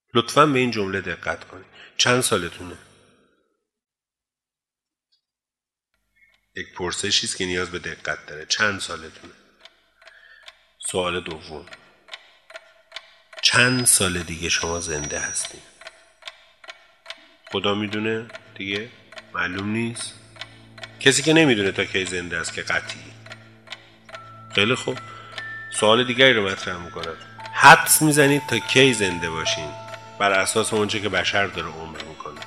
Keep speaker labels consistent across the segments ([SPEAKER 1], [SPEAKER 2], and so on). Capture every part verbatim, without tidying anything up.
[SPEAKER 1] لطفاً به این جمله دقت کنید. چند سالتونه؟ یک پرسشی است که نیاز به دقت داره. چند سالتونه؟ سوال دوم، چند سال دیگه شما زنده هستید؟ خدا میدونه دیگه، معلوم نیست. کسی که نمیدونه تا کی زنده است که قطعی. خیلی خوب، سوال دیگری رو مطرح میکنم. حدس میزنید تا کی زنده باشین بر اساس اونچه که بشر داره عمر میکنه؟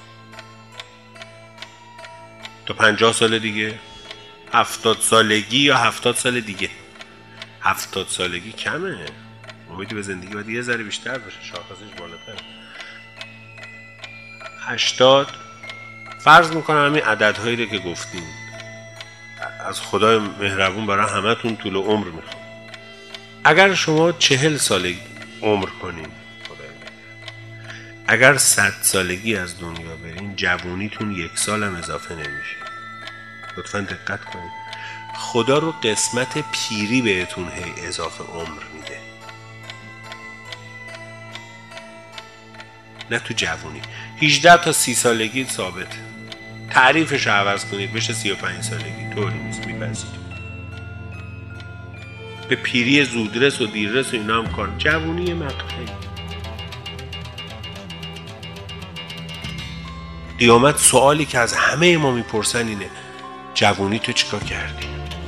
[SPEAKER 1] تا پنجاه سال دیگه؟ هفتاد سالگی یا هفتاد سال دیگه؟ هفتاد سالگی کمه، امیدی به زندگی باید یه ذره بیشتر باشه، شاخصش بالاتر. هشتاد، فرض میکنم همین عددهایی رو که گفتیم. از خدای مهربون برای همتون طول عمر میخوام. اگر شما چهل سالگی عمر کنین، اگر صد سالگی از دنیا برین، جوونیتون یک سال هم اضافه نمیشه. لطفاً دقت کنید. خدا رو قسمت پیری بهتون هی اضافه عمر میده، نه تو جوونی. هجده تا سی سالگی ثابت. تعریفش رو عوض کنید بشه سی و پنج سالگی، طوری نیست، میپذیرید. به پیری زودرس و دیررس و اینا هم کار. جوونی مقطعی. قیامت سوالی که از همه ما میپرسن اینه: جوونی تو چیکار کردی؟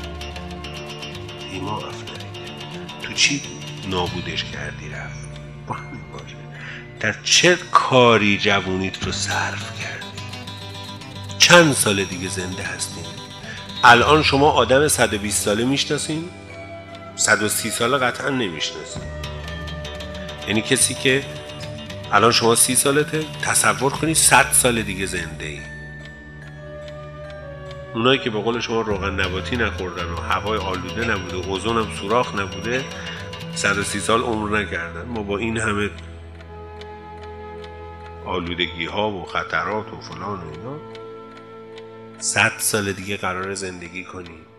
[SPEAKER 1] ایما افنایی تو چی نابودش کردی رفت؟ با همین باشه. در چه کاری جوونیت رو صرف کردی؟ چند سال دیگه زنده هستین؟ الان شما آدم صد و بیست ساله میشناسین؟ صد و سی ساله قطعا نمیشناسین. یعنی کسی که الان شما سی سالته، تصور کنید صد سال دیگه زنده ای. اونایی که به قول شما روغن نباتی نخوردن و هوای آلوده نبوده و اوزون هم سوراخ نبوده، صد و سی سال عمر نکردن. ما با این همه آلودگی ها و خطرات و فلان و اینا صد سال دیگه قرار زندگی کنیم.